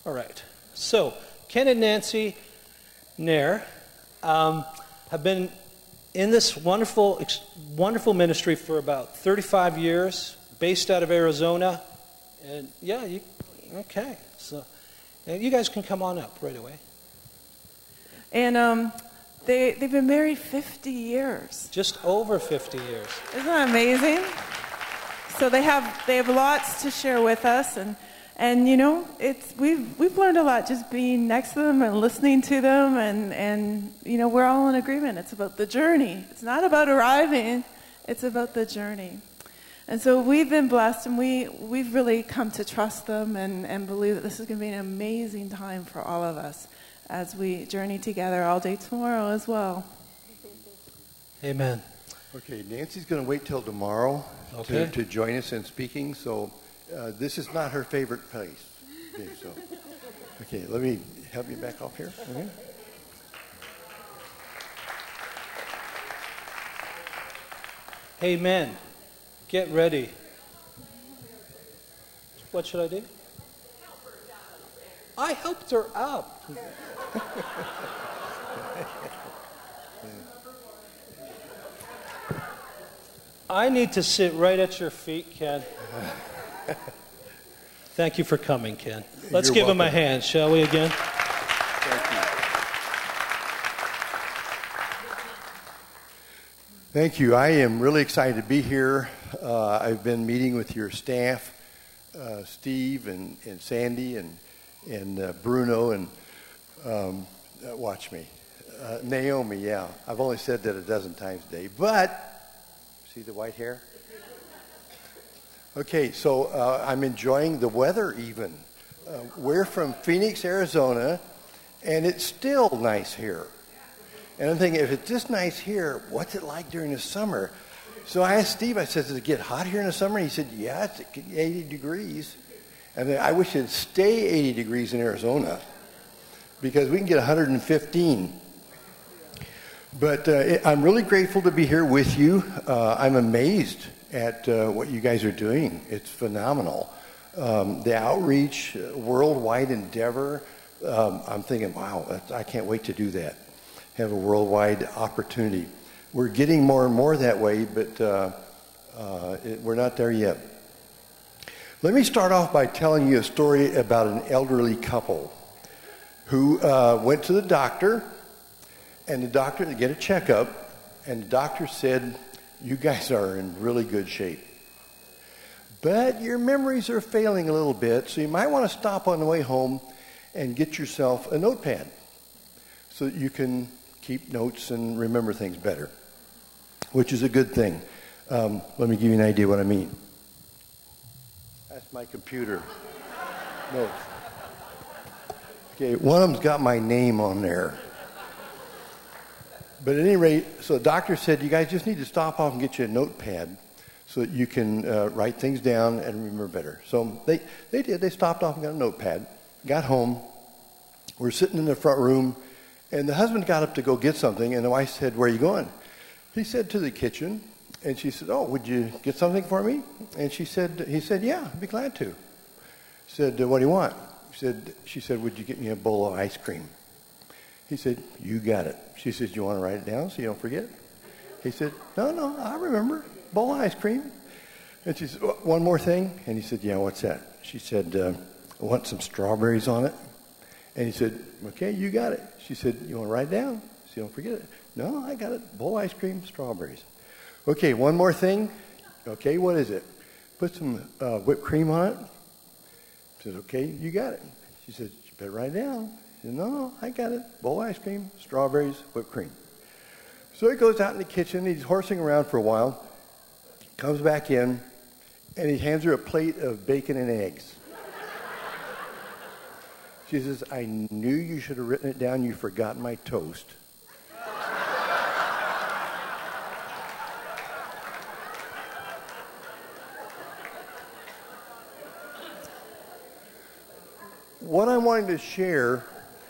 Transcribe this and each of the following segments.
All right. So, Ken and Nancy Nair have been in this wonderful ministry for about 35 years, based out of Arizona. And okay. So, you guys can come on up right away. And they've been married 50 years. Just over 50 years. Isn't that amazing? So they have lots to share with us, and you know, we've learned a lot just being next to them and listening to them, and you know, we're all in agreement. It's about the journey. It's not about arriving. It's about the journey. And so we've been blessed, and we've really come to trust them and believe that this is going to be an amazing time for all of us as we journey together all day tomorrow as well. Amen. Okay, Nancy's going to wait till tomorrow to join us in speaking, so this is not her favorite place. Okay, let me help you back off here. Okay. Amen. Get ready. What should I do? I helped her up. I need to sit right at your feet, Ken. Thank you for coming, Ken. Let's give him a hand, shall we, again? Thank you. I am really excited to be here. I've been meeting with your staff, Steve and Sandy and Bruno and watch me, Naomi. Yeah, I've only said that a dozen times today, but see the white hair. Okay, so I'm enjoying the weather. Even we're from Phoenix, Arizona, and it's still nice here. And I'm thinking, if it's this nice here, what's it like during the summer? So I asked Steve, I said, does it get hot here in the summer? And he said, yeah, it's 80 degrees. And I wish it'd stay 80 degrees in Arizona because we can get 115. But I'm really grateful to be here with you. I'm amazed at what you guys are doing. It's phenomenal. The outreach, worldwide endeavor, I'm thinking, wow, I can't wait to do that. Have a worldwide opportunity. We're getting more and more that way, but we're not there yet. Let me start off by telling you a story about an elderly couple who went to the doctor, and the doctor to get a checkup, and the doctor said, you guys are in really good shape. But your memories are failing a little bit, so you might want to stop on the way home and get yourself a notepad so that you can keep notes and remember things better, which is a good thing. Let me give you an idea what I mean. That's my computer. Notes. Okay, one of them's got my name on there. But at any rate, so the doctor said, you guys just need to stop off and get you a notepad so that you can write things down and remember better. So they did. They stopped off and got a notepad, got home. We're sitting in the front room, and the husband got up to go get something, and the wife said, where are you going? He said, to the kitchen. And she said, oh, would you get something for me? And he said, yeah, I'd be glad to. He said, what do you want? She said, would you get me a bowl of ice cream? He said, you got it. She said, you want to write it down so you don't forget? He said, no, I remember. Bowl of ice cream. And she said, one more thing? And he said, yeah, what's that? She said, I want some strawberries on it. And he said, okay, you got it. She said, you want to write it down so you don't forget it? No, I got it. Bowl of ice cream, strawberries. Okay, one more thing. Okay, what is it? Put some whipped cream on it. She said, okay, you got it. She said, you better write it down. He said, no, I got it. Bowl of ice cream, strawberries, whipped cream. So he goes out in the kitchen. He's horsing around for a while, comes back in, and he hands her a plate of bacon and eggs. She says, I knew you should have written it down. You forgot my toast. What I'm wanting to share,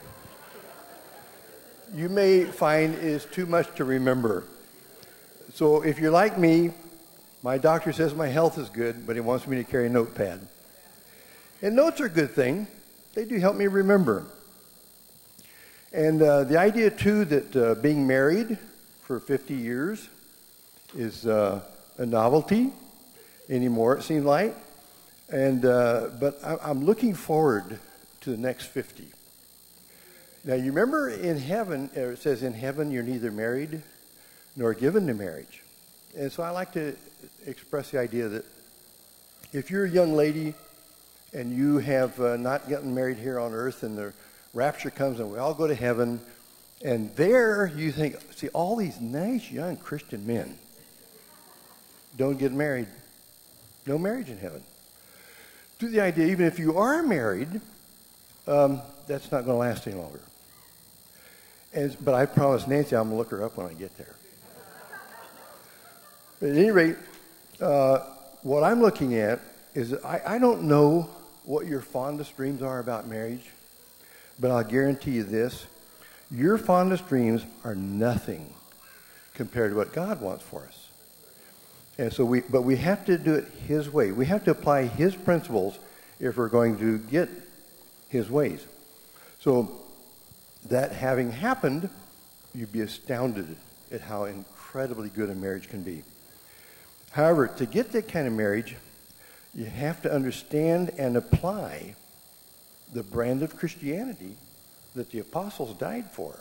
you may find is too much to remember. So if you're like me, my doctor says my health is good, but he wants me to carry a notepad. And notes are a good thing, they do help me remember. And the idea, too, that being married for 50 years is a novelty anymore, it seems like. But I'm looking forward to the next 50. Now, you remember in heaven, it says in heaven you're neither married nor given to marriage. And so I like to express the idea that if you're a young lady and you have not gotten married here on earth and the rapture comes and we all go to heaven, and there you think, see, all these nice young Christian men don't get married. No marriage in heaven. To the idea, even if you are married, that's not going to last any longer. But I promised Nancy I'm going to look her up when I get there. But at any rate, what I'm looking at is I don't know what your fondest dreams are about marriage, but I'll guarantee you this. Your fondest dreams are nothing compared to what God wants for us. And so we have to do it His way. We have to apply His principles if we're going to get His ways. So that having happened, you'd be astounded at how incredibly good a marriage can be. However, to get that kind of marriage, you have to understand and apply the brand of Christianity that the apostles died for.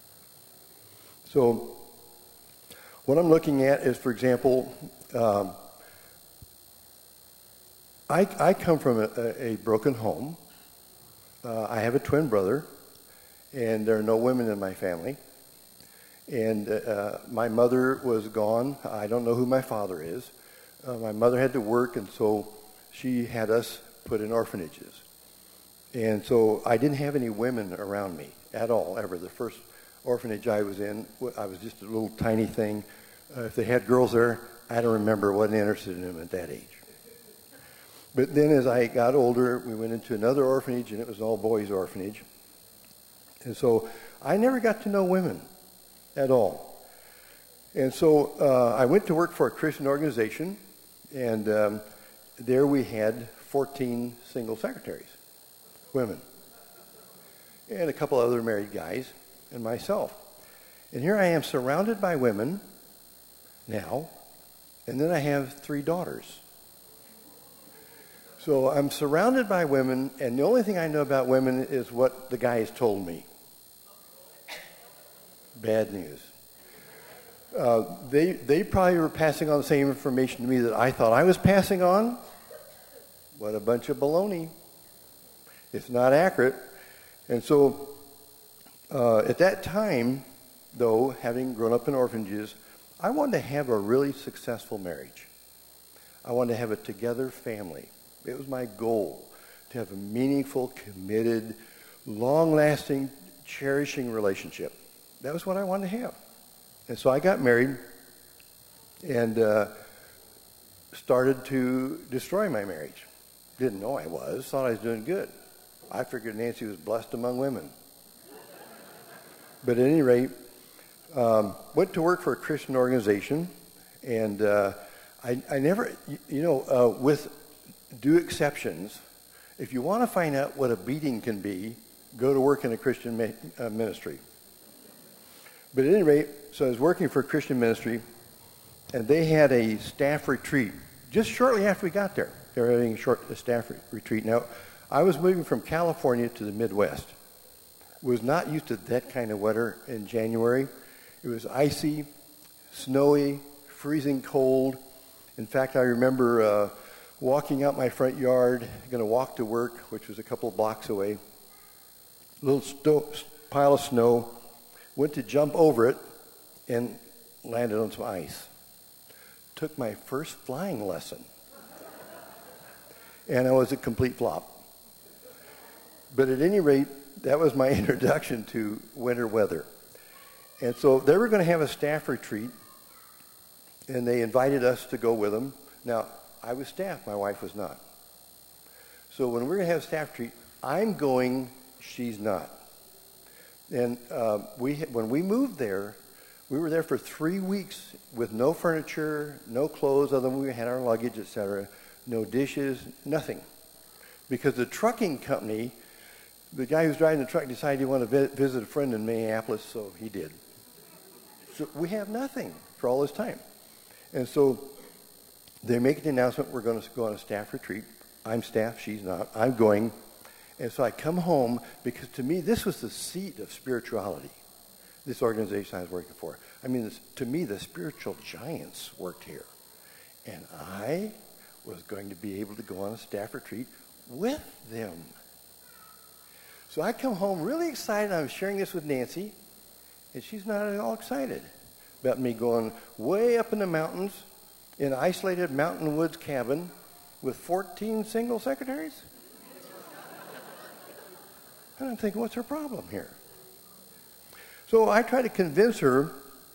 So what I'm looking at is, for example, I come from a broken home. I have a twin brother, and there are no women in my family. And my mother was gone. I don't know who my father is. My mother had to work, and so she had us put in orphanages. And so I didn't have any women around me at all, ever. The first orphanage I was in, I was just a little tiny thing. If they had girls there, I don't remember, wasn't interested in them at that age. But then as I got older, we went into another orphanage, and it was an all-boys orphanage. And so I never got to know women at all. And so I went to work for a Christian organization, and there we had 14 single secretaries, women, and a couple other married guys, and myself. And here I am surrounded by women now, and then I have 3 daughters. So I'm surrounded by women, and the only thing I know about women is what the guys told me. Bad news. They probably were passing on the same information to me that I thought I was passing on. What a bunch of baloney. It's not accurate. And so at that time, though, having grown up in orphanages, I wanted to have a really successful marriage. I wanted to have a together family. It was my goal to have a meaningful, committed, long-lasting, cherishing relationship. That was what I wanted to have. And so I got married and started to destroy my marriage. Didn't know I was. Thought I was doing good. I figured Nancy was blessed among women. But at any rate, went to work for a Christian organization, and I never, with due exceptions, if you want to find out what a beating can be, go to work in a Christian ministry. But at any rate, so I was working for a Christian ministry, and they had a staff retreat just shortly after we got there. They were having a staff retreat. Now, I was moving from California to the Midwest. Was not used to that kind of weather in January. It was icy, snowy, freezing cold. In fact, I remember walking out my front yard, going to walk to work, which was a couple of blocks away. A little pile of snow. Went to jump over it and landed on some ice. Took my first flying lesson. And I was a complete flop. But at any rate, that was my introduction to winter weather. And so they were going to have a staff retreat, and they invited us to go with them. Now, I was staff, my wife was not. So when we're going to have a staff retreat, I'm going, she's not. And when we moved there, we were there for 3 weeks with no furniture, no clothes other than we had our luggage, etc., no dishes, nothing. Because the trucking company The guy who's driving the truck decided he wanted to visit a friend in Minneapolis, so he did. So we have nothing for all this time. And so they make the announcement, we're going to go on a staff retreat. I'm staff, she's not. I'm going. And so I come home because to me, this was the seat of spirituality, this organization I was working for. I mean, to me, the spiritual giants worked here. And I was going to be able to go on a staff retreat with them. So I come home really excited. I'm sharing this with Nancy, and she's not at all excited about me going way up in the mountains in an isolated mountain woods cabin with 14 single secretaries. And I'm thinking, what's her problem here? So I try to convince her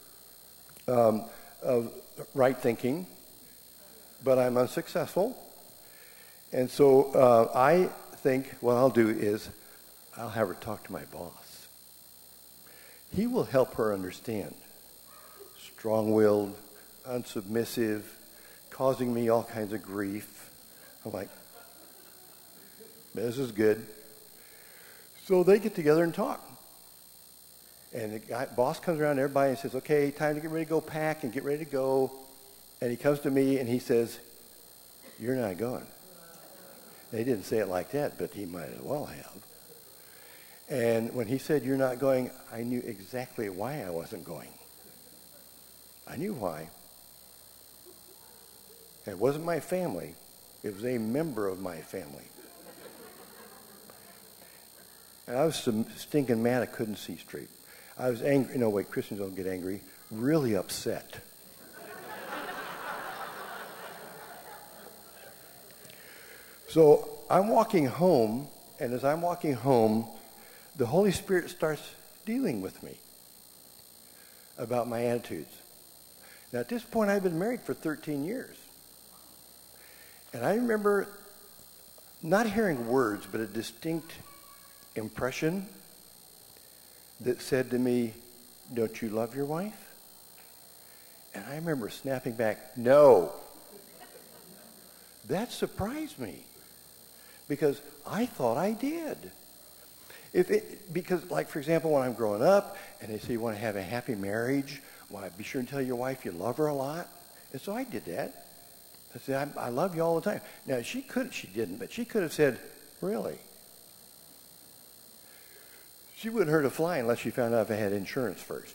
of right thinking, but I'm unsuccessful. And so I think what I'll do is I'll have her talk to my boss. He will help her understand. Strong-willed, unsubmissive, causing me all kinds of grief. I'm like, this is good. So they get together and talk. And the boss comes around to everybody and says, okay, time to get ready to go pack and get ready to go. And he comes to me and he says, you're not going. They didn't say it like that, but he might as well have. And when he said, you're not going, I knew exactly why I wasn't going. I knew why. It wasn't my family. It was a member of my family. And I was so stinking mad I couldn't see straight. I was angry. No, wait, Christians don't get angry. Really upset. So I'm walking home, and as I'm walking home, the Holy Spirit starts dealing with me about my attitudes. Now, at this point, I've been married for 13 years. And I remember not hearing words, but a distinct impression that said to me, don't you love your wife? And I remember snapping back, no. That surprised me because I thought I did. Because, like, for example, when I'm growing up and they say you want to have a happy marriage, well, be sure and tell your wife you love her a lot. And so I did that. I said, I love you all the time. Now, she didn't, but she could have said, really? She wouldn't hurt a fly unless she found out if I had insurance first.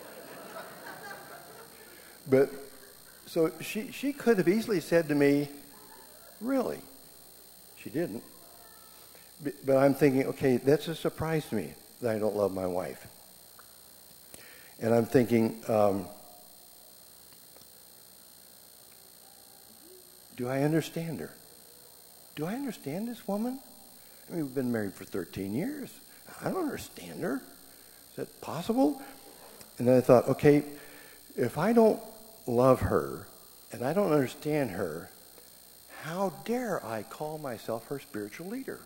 But, so she could have easily said to me, really? She didn't. But I'm thinking, okay, that's a surprise to me that I don't love my wife. And I'm thinking, do I understand her? Do I understand this woman? I mean, we've been married for 13 years. I don't understand her. Is that possible? And then I thought, okay, if I don't love her and I don't understand her, how dare I call myself her spiritual leader?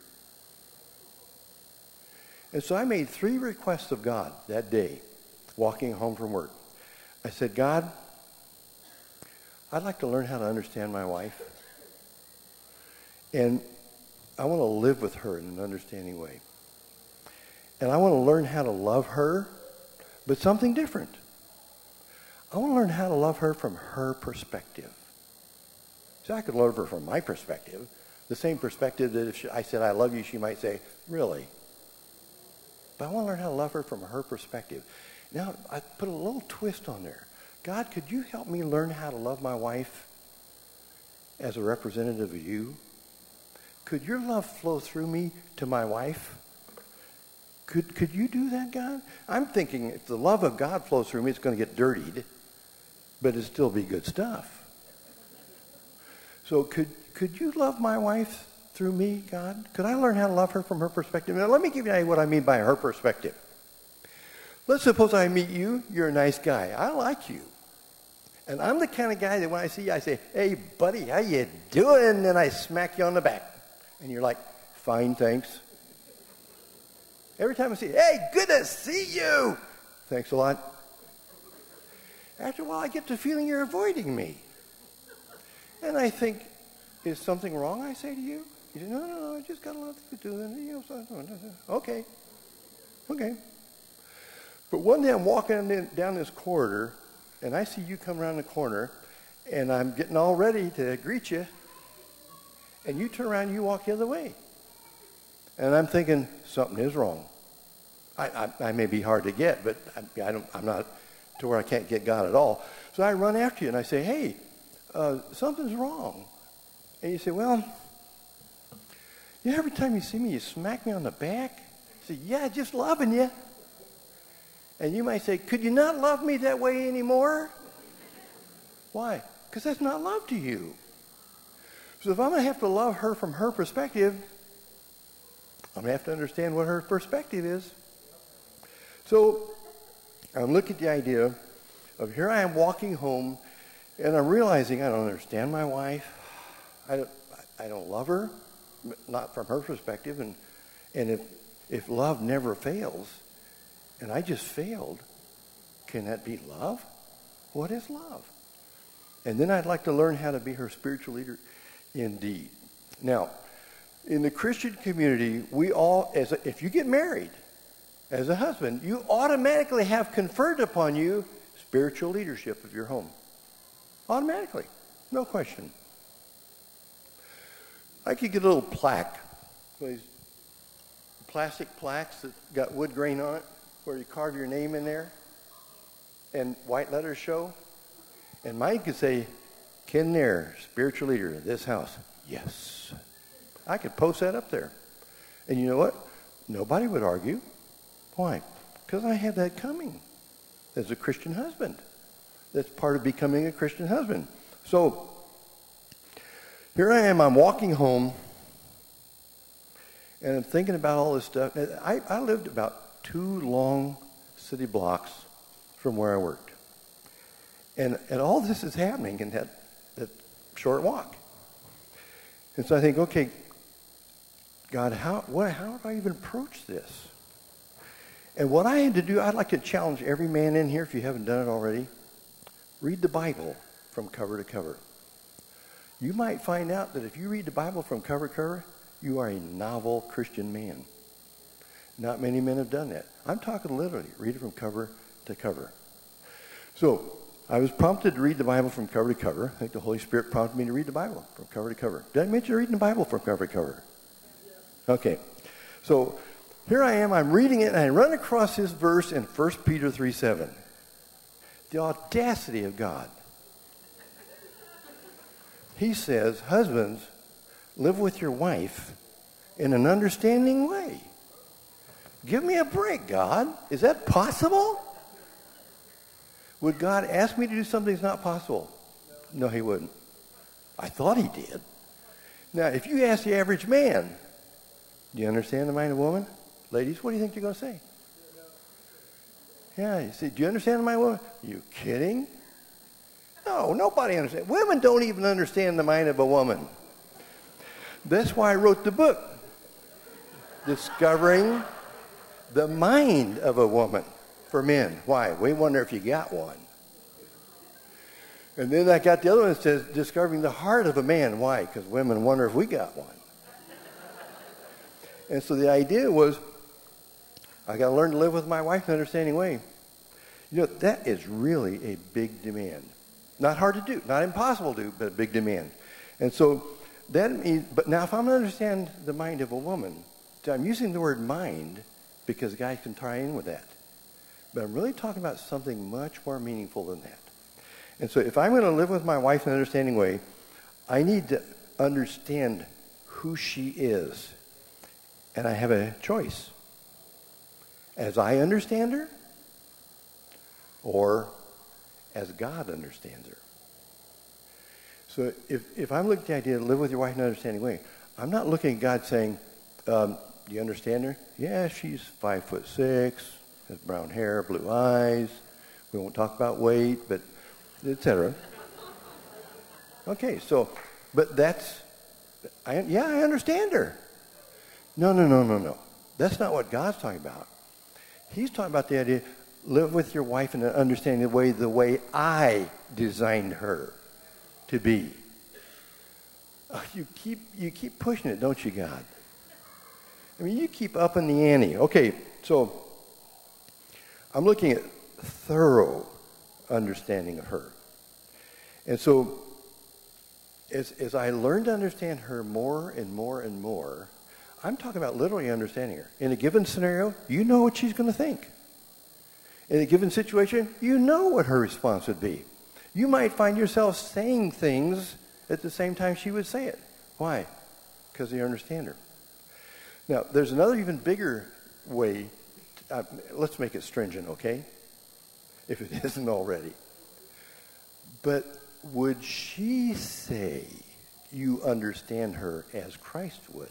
And so I made 3 requests of God that day, walking home from work. I said, God, I'd like to learn how to understand my wife. And I want to live with her in an understanding way. And I want to learn how to love her, but something different. I want to learn how to love her from her perspective. See, I could love her from my perspective, the same perspective that if I said I love you, she might say, really? But I want to learn how to love her from her perspective. Now, I put a little twist on there. God, could you help me learn how to love my wife as a representative of you? Could your love flow through me to my wife? Could you do that, God? I'm thinking if the love of God flows through me, it's going to get dirtied, but it'll still be good stuff. So could you love my wife through me, God? Could I learn how to love her from her perspective? Now, let me give you what I mean by her perspective. Let's suppose I meet you. You're a nice guy. I like you. And I'm the kind of guy that when I see you, I say, hey, buddy, how you doing? And I smack you on the back. And you're like, fine, thanks. Every time I see you, hey, good to see you. Thanks a lot. After a while, I get the feeling you're avoiding me. And I think, is something wrong, I say to you? You say, no, I just got a lot to do. Okay. But one day I'm walking down this corridor, and I see you come around the corner, and I'm getting all ready to greet you, and you turn around and you walk the other way. And I'm thinking, something is wrong. I may be hard to get, but I'm not to where I can't get God at all. So I run after you, and I say, hey, something's wrong. And you say, well, every time you see me, you smack me on the back. I say, yeah, just loving you. And you might say, could you not love me that way anymore? Why? Because that's not love to you. So if I'm going to have to love her from her perspective, I'm going to have to understand what her perspective is. So I'm looking at the idea of here I am walking home, and I'm realizing I don't understand my wife. I don't love her, not from her perspective. And if love never fails, and I just failed, can that be love? What is love? And then I'd like to learn how to be her spiritual leader indeed. Now, in the Christian community, we all, if you get married as a husband, you automatically have conferred upon you spiritual leadership of your home. Automatically. No question. I could get a little plaque. These plastic plaques that got wood grain on it, where you carve your name in there, and white letters show. And mine could say, Ken Nair, spiritual leader of this house. Yes. I could post that up there. And you know what? Nobody would argue. Why? Because I have that coming as a Christian husband. That's part of becoming a Christian husband. So here I am, I'm walking home, and I'm thinking about all this stuff. I lived about 2 long city blocks from where I worked. And all this is happening in that short walk. And so I think, okay, God, how do I even approach this? And what I had to do, I'd like to challenge every man in here, if you haven't done it already, read the Bible from cover to cover. You might find out that if you read the Bible from cover to cover, you are a novel Christian man. Not many men have done that. I'm talking literally, read it from cover to cover. So I was prompted to read the Bible from cover to cover. I think the Holy Spirit prompted me to read the Bible from cover to cover. Did I mention reading the Bible from cover to cover? Okay. So here I am, I'm reading it, and I run across this verse in 1 Peter 3:7. The audacity of God. He says, husbands, live with your wife in an understanding way. Give me a break, God. Is that possible? Would God ask me to do something that's not possible? No, he wouldn't. I thought he did. Now, if you ask the average man, do you understand the mind of a woman? Ladies, what do you think you're going to say? Yeah, you say, do you understand the mind of a woman? Are you kidding? No, nobody understands. Women don't even understand the mind of a woman. That's why I wrote the book, Discovering the Mind of a Woman for Men. Why? We wonder if you got one. And then I got the other one that says, Discovering the Heart of a Man. Why? Because women wonder if we got one. And so the idea was, I got to learn to live with my wife in an understanding way. You know, that is really a big demand. Not hard to do, not impossible to do, but a big demand. And so that means, but now if I'm going to understand the mind of a woman, so I'm using the word mind because guys can tie in with that. But I'm really talking about something much more meaningful than that. And so if I'm going to live with my wife in an understanding way, I need to understand who she is. And I have a choice. As I understand her, or as God understands her. So if I'm looking at the idea to live with your wife in an understanding way, I'm not looking at God saying, do you understand her? Yeah, she's 5'6", has brown hair, blue eyes. We won't talk about weight, but etc. Okay, so, but that's, I understand her. No. That's not what God's talking about. He's talking about the idea, live with your wife in an understanding the way I designed her to be. You keep pushing it, don't you, God? I mean, you keep upping the ante. Okay, so I'm looking at thorough understanding of her. And so as I learn to understand her more and more and more, I'm talking about literally understanding her. In a given scenario, you know what she's going to think. In a given situation, you know what her response would be. You might find yourself saying things at the same time she would say it. Why? Because you understand her. Now, there's another even bigger way. Let's make it stringent, okay? If it isn't already. But would she say you understand her as Christ would?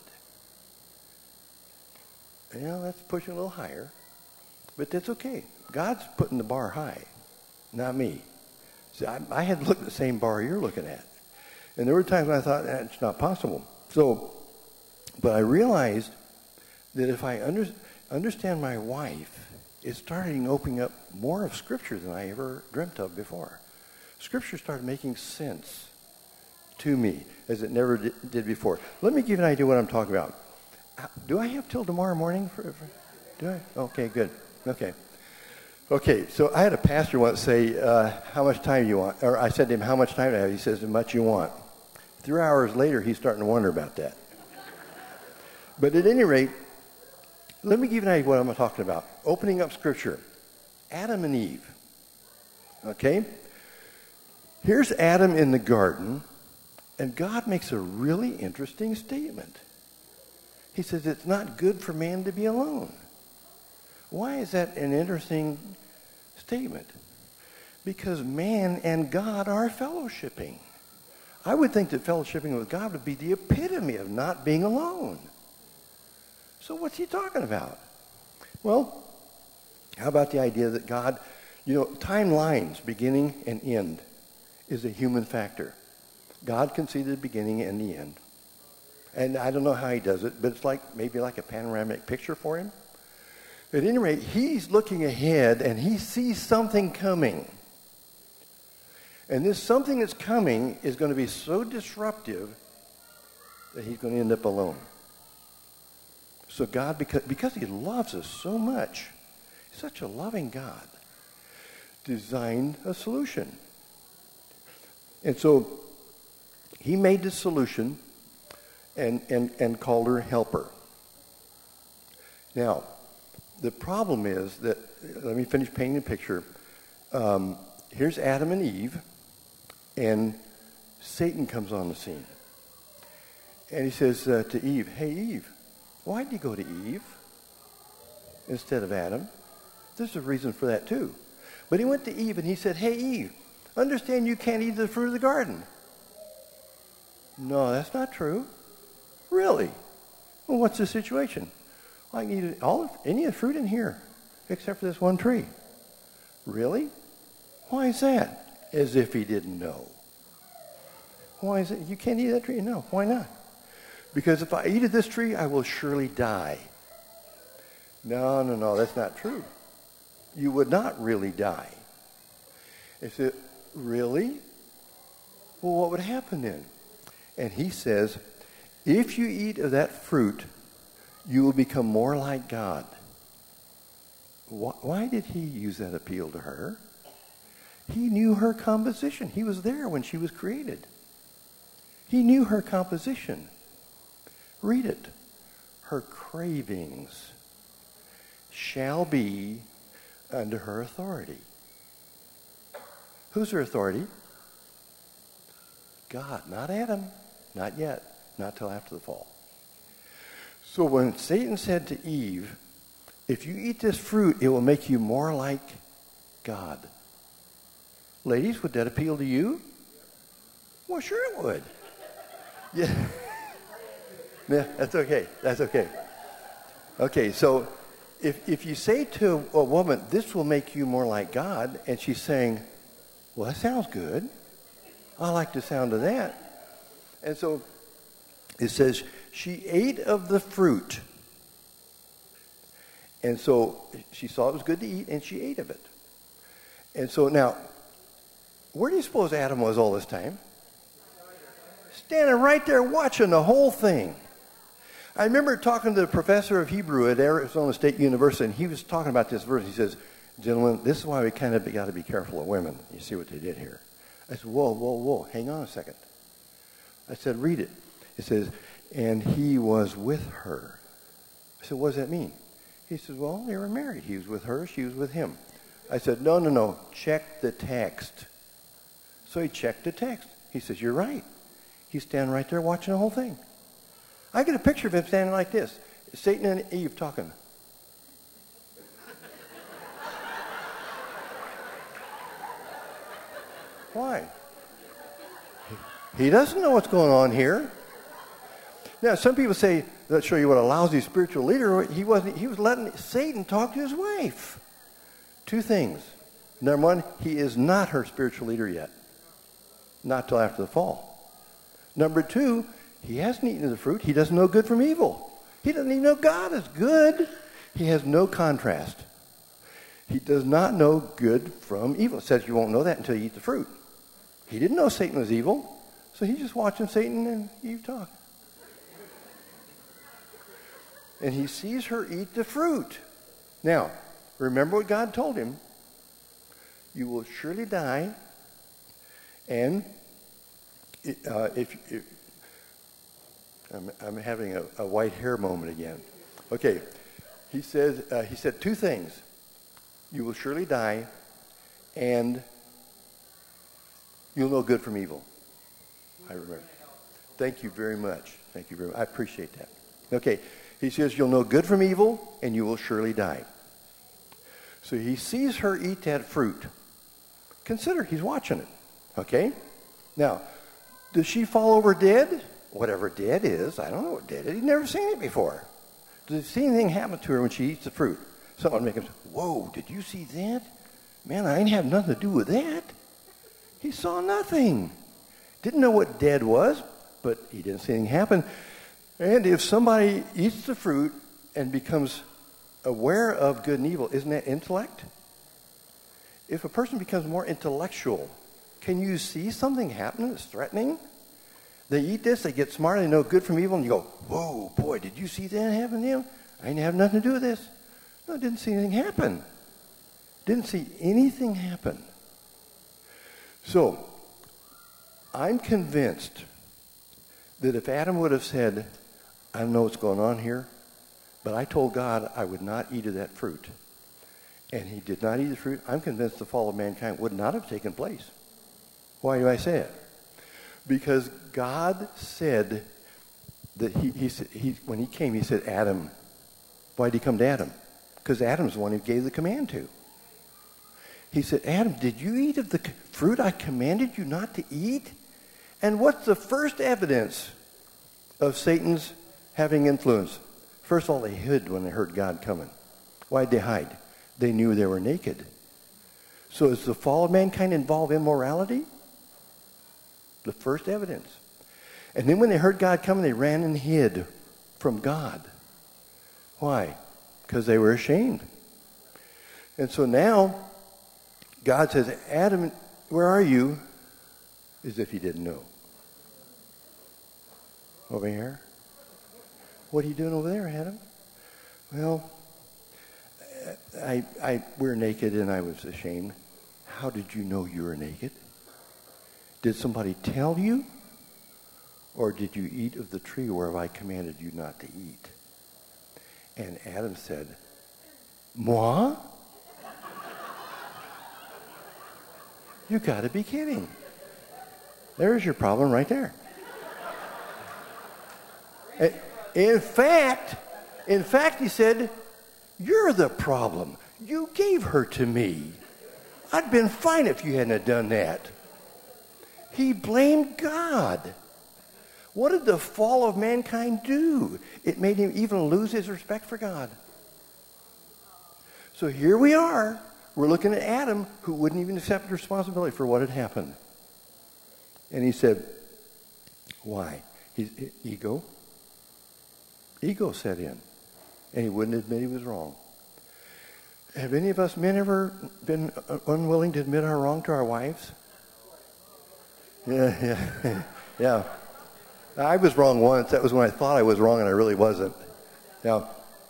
Yeah, that's pushing a little higher. But that's okay. God's putting the bar high, not me. See, I had to look at the same bar you're looking at. And there were times when I thought, it's not possible. But I realized that if I understand my wife, it started opening up more of Scripture than I ever dreamt of before. Scripture started making sense to me as it never did before. Let me give you an idea what I'm talking about. Do I have till tomorrow morning? Do I? Okay, good. Okay, so I had a pastor once say, how much time do you want? Or I said to him, how much time do I have? He says, as much you want. 3 hours later, he's starting to wonder about that. But at any rate, let me give you an idea what I'm talking about. Opening up Scripture. Adam and Eve. Okay? Here's Adam in the garden, and God makes a really interesting statement. He says, it's not good for man to be alone. Why is that an interesting statement? Because man and God are fellowshipping. I would think that fellowshipping with God would be the epitome of not being alone. So what's he talking about? Well, how about the idea that God, timelines, beginning and end, is a human factor. God can see the beginning and the end. And I don't know how he does it, but it's maybe like a panoramic picture for him. At any rate, he's looking ahead and he sees something coming. And this something that's coming is going to be so disruptive that he's going to end up alone. So God, because he loves us so much, he's such a loving God, designed a solution. And so he made the solution and called her helper. Now, the problem is that, let me finish painting the picture. Here's Adam and Eve, and Satan comes on the scene. And he says to Eve, hey, Eve, why did you go to Eve instead of Adam? There's a reason for that, too. But he went to Eve, and he said, hey, Eve, understand you can't eat the fruit of the garden. No, that's not true. Really? Well, what's the situation? Well, I can eat any of the fruit in here, except for this one tree. Really? Why is that? As if he didn't know. Why is it? You can't eat that tree? No. Why not? Because if I eat of this tree, I will surely die. No, that's not true. You would not really die. I said, really? Well, what would happen then? And he says, if you eat of that fruit, you will become more like God. Why did he use that appeal to her? He knew her composition. He was there when she was created. He knew her composition. Read it. Her cravings shall be under her authority. Who's her authority? God, not Adam. Not yet. Not till after the fall. So when Satan said to Eve, if you eat this fruit, it will make you more like God. Ladies, would that appeal to you? Well, sure it would. Yeah. Yeah, that's okay. That's okay. Okay, so if you say to a woman, this will make you more like God, and she's saying, well, that sounds good. I like the sound of that. And so it says, she ate of the fruit. And so she saw it was good to eat, and she ate of it. And so now, where do you suppose Adam was all this time? standing right there watching the whole thing. I remember talking to the professor of Hebrew at Arizona State University, and he was talking about this verse. He says, gentlemen, this is why we kind of got to be careful of women. You see what they did here. I said, whoa, hang on a second. I said, read it. It says, and he was with her. I said, what does that mean? He said, well, they were married. He was with her, she was with him. I said, no, check the text. So he checked the text. He says, you're right. He's standing right there watching the whole thing. I get a picture of him standing like this. Satan and Eve talking. Why? He doesn't know what's going on here. Now, some people say, let's show you what a lousy spiritual leader. He was letting Satan talk to his wife. Two things. Number one, he is not her spiritual leader yet. Not till after the fall. Number two, he hasn't eaten of the fruit. He doesn't know good from evil. He doesn't even know God is good. He has no contrast. He does not know good from evil. It says you won't know that until you eat the fruit. He didn't know Satan was evil, so he's just watching Satan and Eve talk. And he sees her eat the fruit. Now, remember what God told him. You will surely die, and I'm having a white hair moment again. Okay, he said two things. You will surely die, and you'll know good from evil. I remember. Thank you very much. Thank you very much. I appreciate that. Okay, he says you'll know good from evil, and you will surely die. So he sees her eat that fruit. Consider, he's watching it. Okay? Now, does she fall over dead? Whatever dead is, I don't know what dead is. He's never seen it before. Does he see anything happen to her when she eats the fruit? Someone make him say, whoa, did you see that? Man, I ain't have nothing to do with that. He saw nothing. Didn't know what dead was, but he didn't see anything happen. And if somebody eats the fruit and becomes aware of good and evil, isn't that intellect? If a person becomes more intellectual, can you see something happening that's threatening? They eat this, they get smart, they know good from evil, and you go, whoa, boy, did you see that happen to him? I didn't have nothing to do with this. No, didn't see anything happen. Didn't see anything happen. So, I'm convinced that if Adam would have said, I don't know what's going on here, but I told God I would not eat of that fruit, and he did not eat the fruit, I'm convinced the fall of mankind would not have taken place. Why do I say it? Because God said that when he came, he said, Adam. Why did he come to Adam? Because Adam's the one he gave the command to. He said, Adam, did you eat of the fruit I commanded you not to eat? And what's the first evidence of Satan's having influence? First of all, they hid when they heard God coming. Why'd they hide? They knew they were naked. So does the fall of mankind involve immorality? The first evidence. And then when they heard God coming, they ran and hid from God. Why? Because they were ashamed. And so now, God says, Adam, where are you? As if he didn't know. Over here? What are you doing over there, Adam? Well, we're naked and I was ashamed. How did you know you were naked? Did somebody tell you? Or did you eat of the tree where I commanded you not to eat? And Adam said, Moi? You got to be kidding. There's your problem right there. In fact, he said, you're the problem. You gave her to me. I'd been fine if you hadn't have done that. He blamed God. What did the fall of mankind do? It made him even lose his respect for God. So here we are. We're looking at Adam, who wouldn't even accept responsibility for what had happened. And he said, why? Ego set in. And he wouldn't admit he was wrong. Have any of us men ever been unwilling to admit our wrong to our wives? Yeah. I was wrong once. That was when I thought I was wrong and I really wasn't. Now,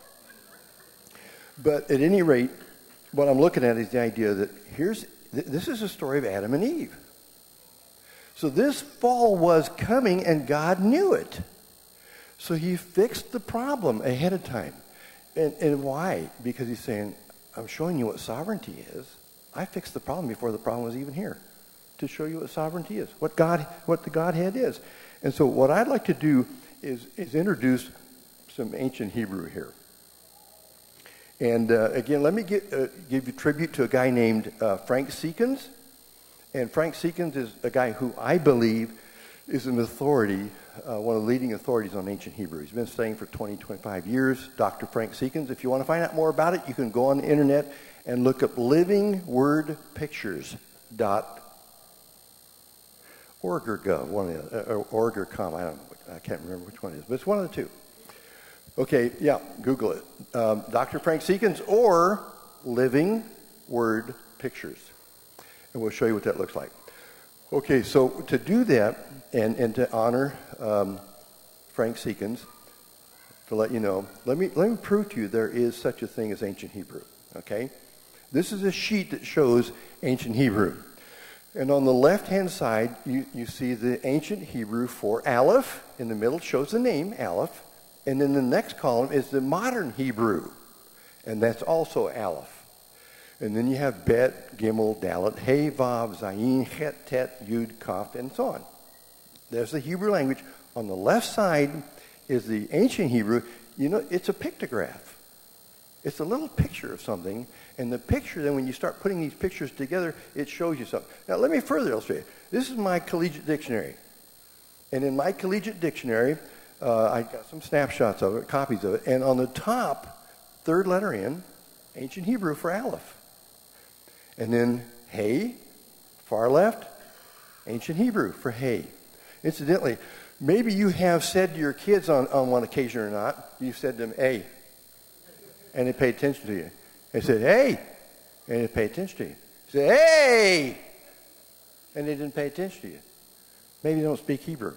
but at any rate, what I'm looking at is the idea that this is a story of Adam and Eve. So this fall was coming and God knew it. So he fixed the problem ahead of time. And why? Because he's saying, I'm showing you what sovereignty is. I fixed the problem before the problem was even here, to show you what sovereignty is, what the Godhead is. And so what I'd like to do is introduce some ancient Hebrew here. And again, let me give you tribute to a guy named Frank Seekins. And Frank Seekins is a guy who I believe is an authority, one of the leading authorities on ancient Hebrew. He's been studying for 20, 25 years, Dr. Frank Seekins. If you want to find out more about it, you can go on the internet and look up livingwordpictures.org or gov, one of the, or org or com. I can't remember which one it is, but it's one of the two. Okay, yeah, Google it. Dr. Frank Seekins or Living Word Pictures. And we'll show you what that looks like. Okay, so to do that and to honor Frank Seekins, to let you know, let me prove to you there is such a thing as ancient Hebrew. Okay? This is a sheet that shows ancient Hebrew. And on the left-hand side, you see the ancient Hebrew for Aleph. In the middle shows the name, Aleph. And then the next column is the modern Hebrew. And that's also Aleph. And then you have Bet, Gimel, Dalet, Hey, Vav, Zayin, Het, Tet, Yud, Kaf, and so on. There's the Hebrew language. On the left side is the ancient Hebrew. You know, it's a pictograph. It's a little picture of something. And the picture, then when you start putting these pictures together, it shows you something. Now, let me further illustrate. This is my collegiate dictionary. And in my collegiate dictionary, I got some snapshots of it, copies of it. And on the top, third letter in, ancient Hebrew for Aleph. And then Hey, far left, ancient Hebrew for Hey. Incidentally, maybe you have said to your kids on one occasion or not, you said to them, Hey, and they paid attention to you. They said, Hey, and they paid attention to you. You said, Hey, and they didn't pay attention to you. Maybe they don't speak Hebrew.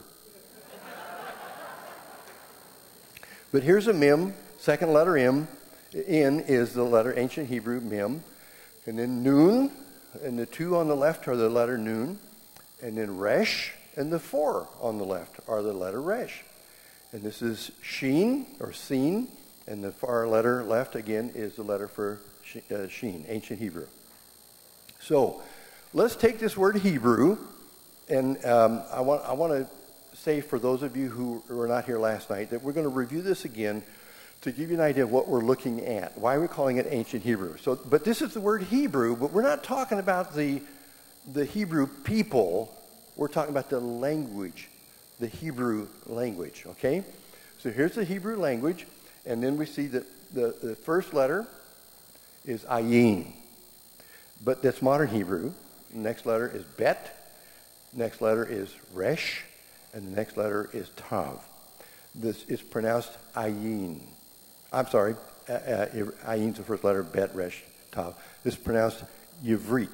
But here's a mem, second letter M. In is the letter ancient Hebrew, mem. And then nun, and the two on the left are the letter nun. And then resh, and the four on the left are the letter resh. And this is sheen, or seen, and the far letter left, again, is the letter for sheen, ancient Hebrew. So, let's take this word Hebrew, and I want to say for those of you who were not here last night that we're going to review this again to give you an idea of what we're looking at, why we're calling it ancient Hebrew. So, but this is the word Hebrew, but we're not talking about the Hebrew people. We're talking about the language, the Hebrew language, okay? So here's the Hebrew language, and then we see that the first letter is ayin, but that's modern Hebrew. The next letter is bet, next letter is resh, and the next letter is tav. This is pronounced ayin. I'm sorry, ayin's the first letter, bet, resh, tav. This is pronounced yivrit.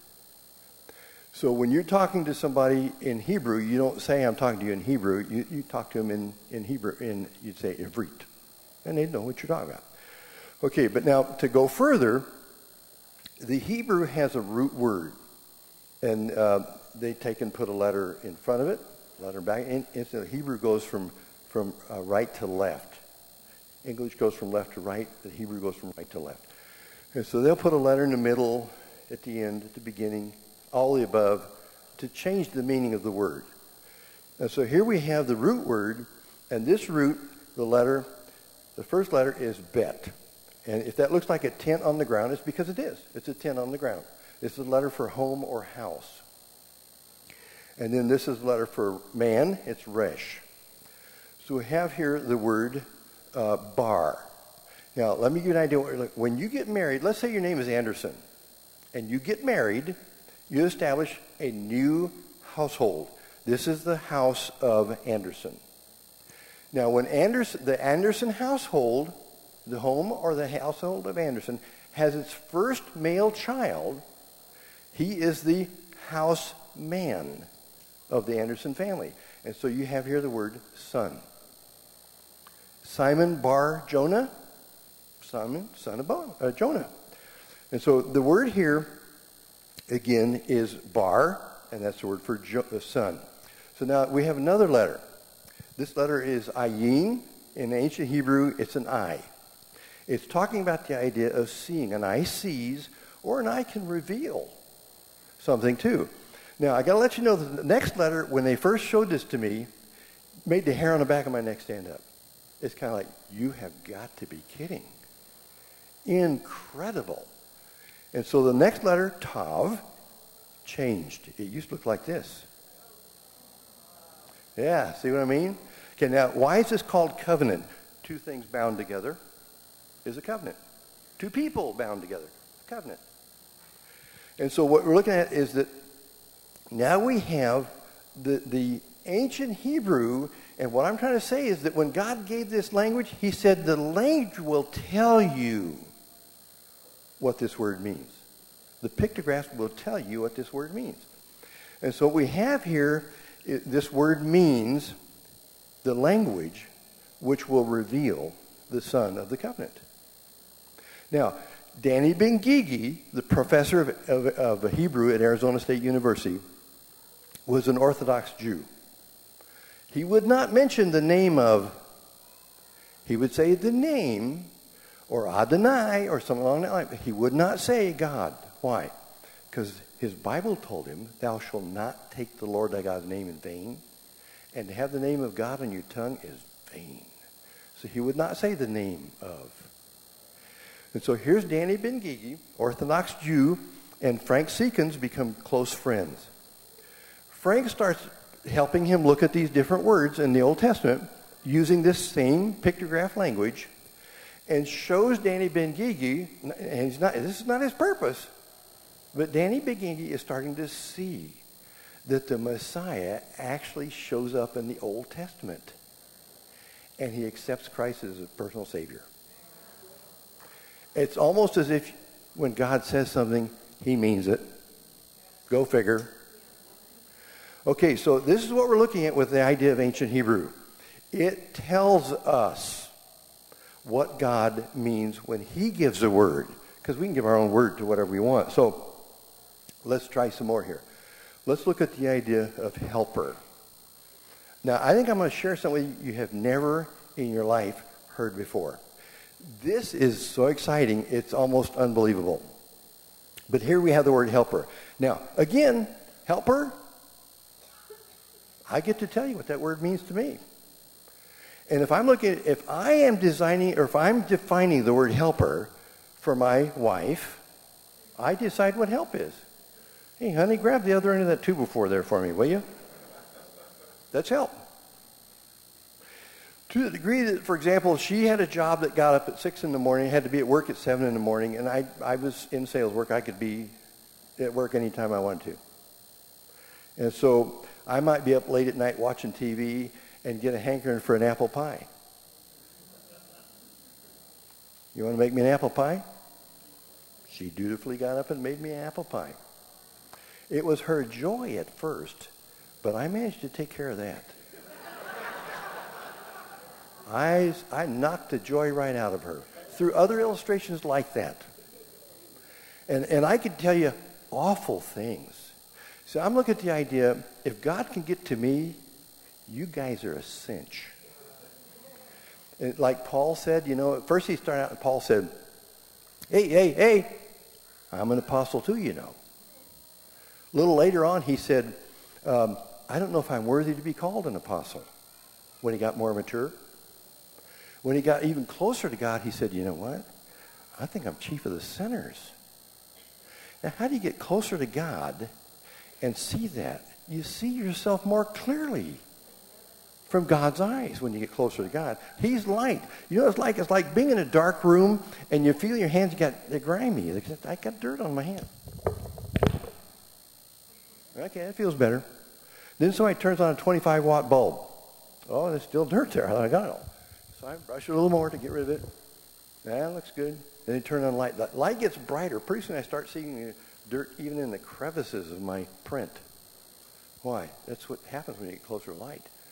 So when you're talking to somebody in Hebrew, you don't say, I'm talking to you in Hebrew. You talk to them in Hebrew, you'd say ivrit. And they know what you're talking about. Okay, but now to go further, the Hebrew has a root word. And they take and put a letter in front of it, letter back. And the Hebrew goes from right to left. English goes from left to right. The Hebrew goes from right to left. And so they'll put a letter in the middle, at the end, at the beginning, all the above, to change the meaning of the word. And so here we have the root word, and this root, the first letter is bet. And if that looks like a tent on the ground, it's because it is. It's a tent on the ground. It's the letter for home or house. And then this is the letter for man. It's resh. So we have here the word bar. Now, let me give you an idea. When you get married, let's say your name is Anderson, and you get married, you establish a new household. This is the house of Anderson. Now, when the Anderson household, the home or the household of Anderson, has its first male child, he is the house man of the Anderson family. And so you have here the word son. Simon Bar Jonah, Simon, son of Jonah. And so the word here, again, is Bar, and that's the word for son. So now we have another letter. This letter is Ayin. In ancient Hebrew, it's an eye. It's talking about the idea of seeing. An eye sees, or an eye can reveal something too. Now, I got to let you know that the next letter, when they first showed this to me, made the hair on the back of my neck stand up. It's kind of like, you have got to be kidding. Incredible. And so the next letter, Tav, changed. It used to look like this. Yeah, see what I mean? Okay, now, why is this called covenant? Two things bound together is a covenant. Two people bound together, a covenant. And so what we're looking at is that now we have the ancient Hebrew, and what I'm trying to say is that when God gave this language, he said the language will tell you what this word means. The pictographs will tell you what this word means. And so what we have here, this word means the language which will reveal the Son of the Covenant. Now, Danny Ben-Gigi, the professor of Hebrew at Arizona State University, was an Orthodox Jew. He would not mention the name of, he would say the name, or Adonai, or something along that line. He would not say God. Why? Because his Bible told him, thou shalt not take the Lord thy God's name in vain, and to have the name of God on your tongue is vain. So he would not say the name of. And so here's Danny Ben-Gigi, Orthodox Jew, and Frank Seekins become close friends. Frank starts helping him look at these different words in the Old Testament using this same pictograph language, and shows Danny Ben-Gigi, and this is not his purpose, but Danny Ben-Gigi is starting to see that the Messiah actually shows up in the Old Testament, and he accepts Christ as a personal Savior. It's almost as if when God says something, he means it. Go figure. Okay, so this is what we're looking at with the idea of ancient Hebrew. It tells us what God means when he gives a word, because we can give our own word to whatever we want. So let's try some more here. Let's look at the idea of helper. Now, I think I'm going to share something you have never in your life heard before. This is so exciting, it's almost unbelievable. But here we have the word helper. Now, again, helper, I get to tell you what that word means to me. And if I am designing, or if I'm defining the word helper for my wife, I decide what help is. Hey, honey, grab the other end of that 2x4 there for me, will you? That's help. To the degree that, for example, she had a job that got up at 6 in the morning, had to be at work at 7 in the morning, and I was in sales work. I could be at work anytime I wanted to. And so I might be up late at night watching TV and get a hankering for an apple pie. You want to make me an apple pie? She dutifully got up and made me an apple pie. It was her joy at first, but I managed to take care of that. I knocked the joy right out of her through other illustrations like that. And I could tell you awful things. So I'm looking at the idea, if God can get to me, you guys are a cinch. And like Paul said, at first he started out and Paul said, hey, I'm an apostle too, A little later on he said, I don't know if I'm worthy to be called an apostle. When he got more mature. When he got even closer to God, he said, you know what? I think I'm chief of the sinners. Now, how do you get closer to God and see that? You see yourself more clearly from God's eyes when you get closer to God. He's light. You know what it's like? It's like being in a dark room and you feel your hands they're grimy. I got dirt on my hand. Okay, that feels better. Then somebody turns on a 25-watt bulb. Oh, there's still dirt there. I got it. So I brush it a little more to get rid of it. That looks good. Then they turn on light. The light gets brighter. Pretty soon I start seeing dirt even in the crevices of my print. Why? That's what happens when you get closer to light.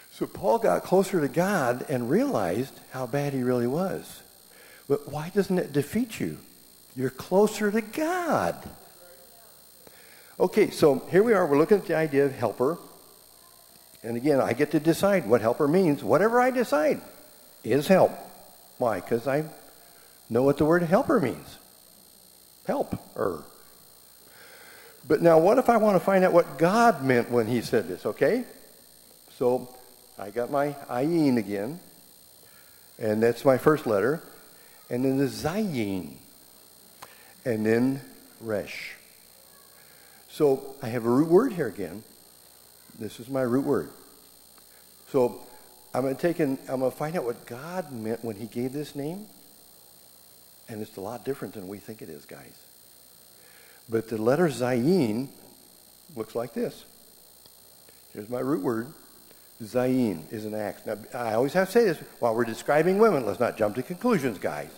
So Paul got closer to God and realized how bad he really was. But why doesn't it defeat you? You're closer to God. Okay, so here we are. We're looking at the idea of helper. And again, I get to decide what helper means. Whatever I decide is help. Why? Because I know what the word helper means. Helper. But now what if I want to find out what God meant when he said this, okay? So I got my ayin again, and that's my first letter, and then the zayin, and then resh. So I have a root word here again. This is my root word. So I'm going to find out what God meant when he gave this name, and it's a lot different than we think it is, guys. But the letter zayin looks like this. Here's my root word. Zayin is an axe. Now, I always have to say this, while we're describing women, let's not jump to conclusions, guys.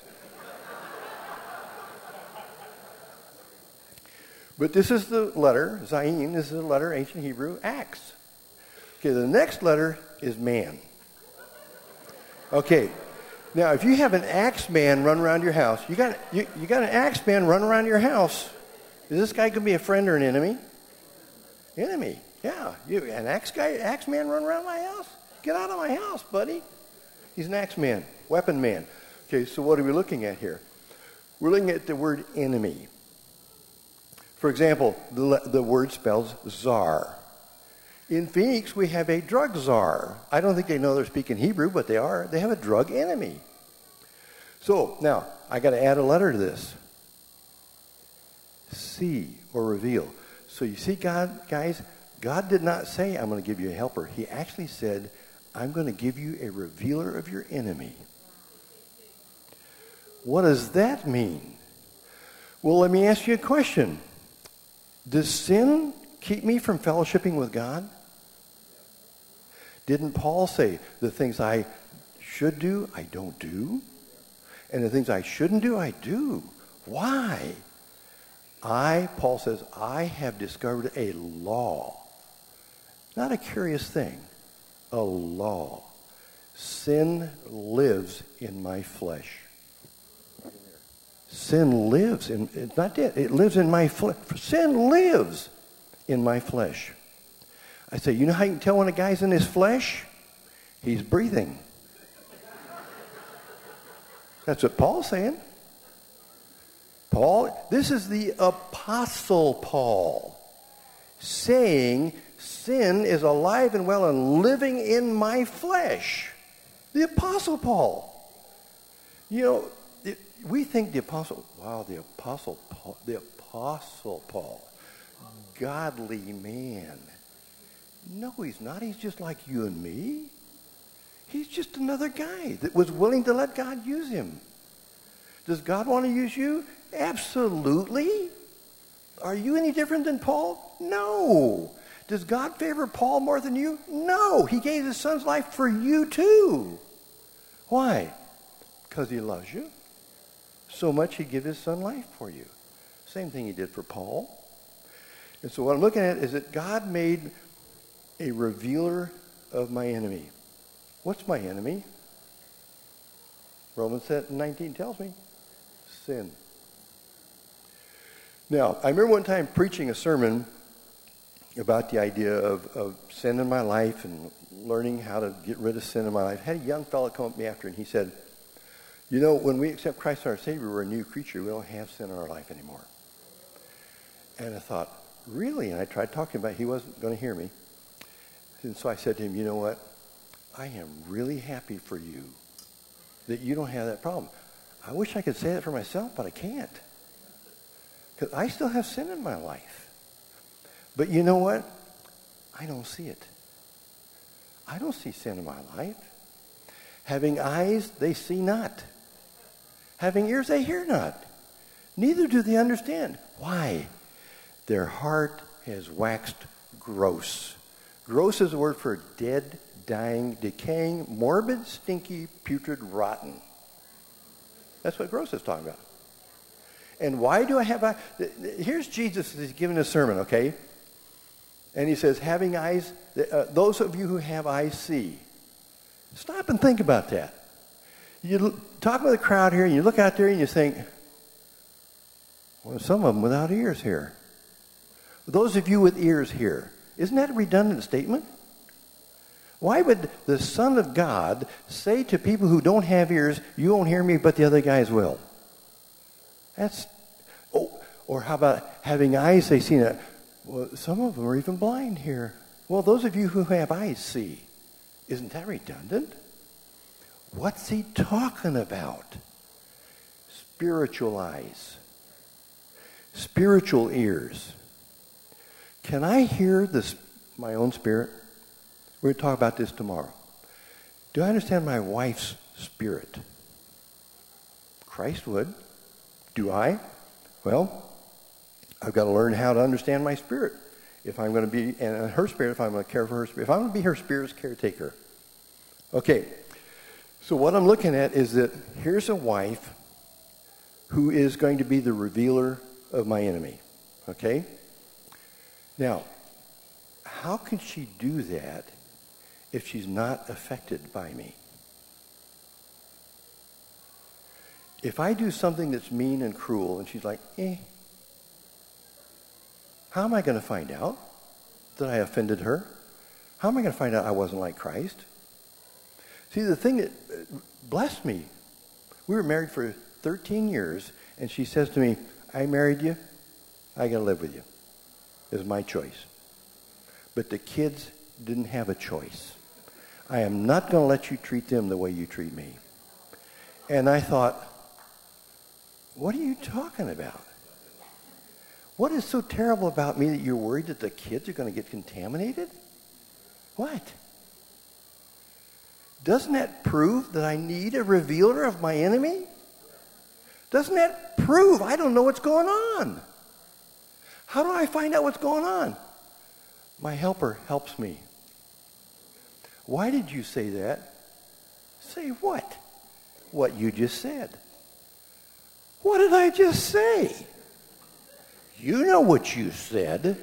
But this is the letter, zayin is the letter, ancient Hebrew, axe. Okay, the next letter is man. Okay, now if you have an axe man run around your house, you got an axe man run around your house, is this guy going to be a friend or an enemy? Enemy. Yeah, an axe man run around my house? Get out of my house, buddy. He's an axe man, weapon man. Okay, so what are we looking at here? We're looking at the word enemy. For example, the word spells czar. In Phoenix, we have a drug czar. I don't think they know they're speaking Hebrew, but they are. They have a drug enemy. So now, I got to add a letter to this. See or reveal. So you see, God, guys, God did not say, I'm going to give you a helper. He actually said, I'm going to give you a revealer of your enemy. What does that mean? Well, let me ask you a question. Does sin keep me from fellowshipping with God? Didn't Paul say, the things I should do, I don't do? And the things I shouldn't do, I do. Why? Paul says, I have discovered a law. Not a curious thing. A law. Sin lives in my flesh. Sin lives in, it's not dead, it lives in my flesh. Sin lives in my flesh. I say, you know how you can tell when a guy's in his flesh? He's breathing. That's what Paul's saying. This is the Apostle Paul saying sin is alive and well and living in my flesh. The Apostle Paul. You know, we think the Apostle Paul, godly man. No, he's not. He's just like you and me. He's just another guy that was willing to let God use him. Does God want to use you? Absolutely. Are you any different than Paul? No. Does God favor Paul more than you? No. He gave his son's life for you too. Why? Because he loves you. So much he gave his son life for you. Same thing he did for Paul. And so what I'm looking at is that God made a revealer of my enemy. What's my enemy? Romans 19 tells me. Sin. Now, I remember one time preaching a sermon about the idea of sin in my life and learning how to get rid of sin in my life. I had a young fellow come up to me after and he said, you know, when we accept Christ our Savior, we're a new creature. We don't have sin in our life anymore. And I thought, really? And I tried talking about it. He wasn't going to hear me. And so I said to him, you know what? I am really happy for you that you don't have that problem. I wish I could say that for myself, but I can't. Because I still have sin in my life. But you know what? I don't see it. I don't see sin in my life. Having eyes, they see not. Having ears, they hear not. Neither do they understand. Why? Their heart has waxed gross. Gross is a word for dead, dying, decaying, morbid, stinky, putrid, rotten. That's what gross is talking about. And why do I have here's Jesus, he's giving a sermon, okay? And he says, having eyes, those of you who have eyes see. Stop and think about that. You talk with the crowd here, and you look out there and you think, well, some of them without ears here. Those of you with ears here. Isn't that a redundant statement? Why would the Son of God say to people who don't have ears, you won't hear me, but the other guys will? Or how about having eyes, they see that? Well, some of them are even blind here. Well, those of you who have eyes see. Isn't that redundant? What's he talking about? Spiritual eyes. Spiritual ears. Can I hear this, my own spirit? We're going to talk about this tomorrow. Do I understand my wife's spirit? Christ would. Do I? Well, I've got to learn how to understand my spirit. If I'm going to be, and her spirit, if I'm going to care for her spirit, if I'm going to be her spirit's caretaker. Okay, so what I'm looking at is that here's a wife who is going to be the revealer of my enemy. Okay? Now, how can she do that if she's not affected by me? If I do something that's mean and cruel and she's like, how am I going to find out that I offended her? How am I going to find out I wasn't like Christ? See, the thing that blessed me, we were married for 13 years, and she says to me, I married you, I got to live with you. It's my choice. But the kids didn't have a choice. I am not going to let you treat them the way you treat me. And I thought, what are you talking about? What is so terrible about me that you're worried that the kids are going to get contaminated? What? Doesn't that prove that I need a revealer of my enemy? Doesn't that prove I don't know what's going on? How do I find out what's going on? My helper helps me. Why did you say that? Say what? What you just said. What did I just say? You know what you said.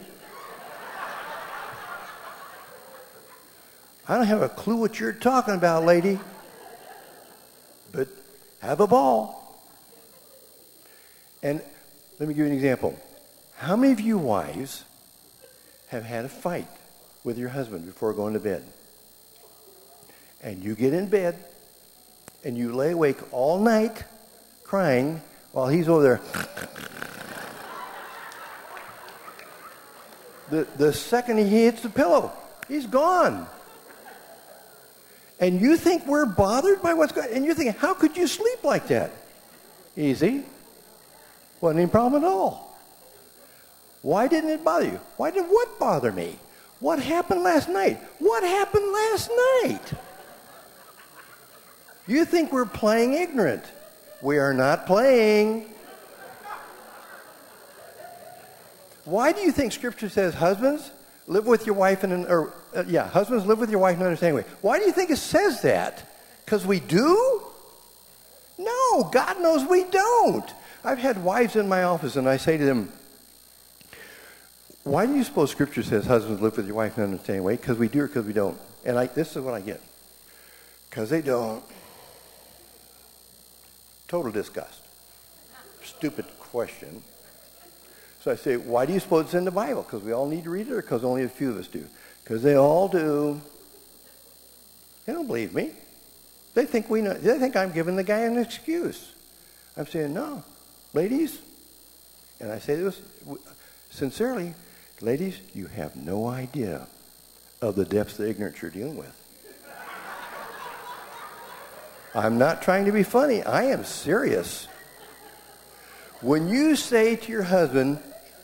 I don't have a clue what you're talking about, lady. But have a ball. And let me give you an example. How many of you wives have had a fight with your husband before going to bed? And you get in bed and you lay awake all night crying while he's over there. The second he hits the pillow, he's gone. And you think we're bothered by what's going on? And you're thinking, how could you sleep like that? Easy. Wasn't any problem at all. Why didn't it bother you? Why did what bother me? What happened last night? What happened last night? You think we're playing ignorant. We are not playing. Why do you think Scripture says, husbands, live with your wife husbands, live with your wife in an understanding way? Why do you think it says that? Because we do? No, God knows we don't. I've had wives in my office, and I say to them, why do you suppose Scripture says husbands live with your wife in an understanding way? Because we do or because we don't? And this is what I get. Because they don't. Total disgust. Stupid question. So I say, why do you suppose it's in the Bible? Because we all need to read it, or because only a few of us do? Because they all do. They don't believe me. They think we know. They think I'm giving the guy an excuse. I'm saying, no, ladies, and I say this sincerely, ladies, you have no idea of the depths of ignorance you're dealing with. I'm not trying to be funny. I am serious. When you say to your husband,